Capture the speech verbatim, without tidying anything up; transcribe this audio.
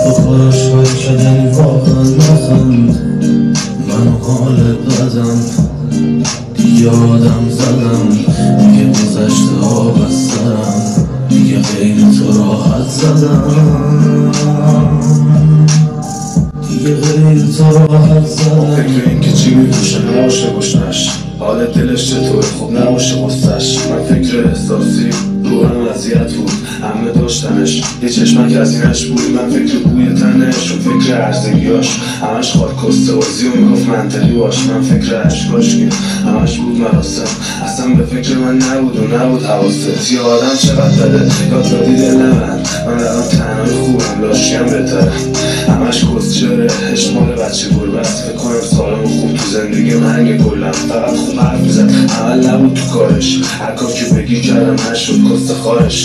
با کاراش کار کردنی واقعا نخند منو حال بدم دیگه آدم زدم دیگه گذشته ها بسترم دیگه غیر تو راحت زدم دیگه غیر تو راحت زدم. فکر این که چی میپوشه نباشه گشنش حال دلش چطور خوب نباشه غصهش. من فکر احساسی روحم اذیت بود همه داشتنش یه چشمک از اینش بود. من فکر بوی تنش و فکر عرضگیاش همش خاک کسته بازی و میگفت منطقی باش. من فکر عشقاش که همش بود مراسم اصلا به فکر من نبود و نبود حواست. یه آدم چقدر بده یاد دادی دل من من الان تنهای خوبم لاشیم بهتره همش کسچره اشمال بچه گربه است. فکر کنم سالم خوب تو زندگی من یه گلم فقط خوب حرف میزد عمل نبود تو کارش هر کار که بگی کردم نشد کست خارش.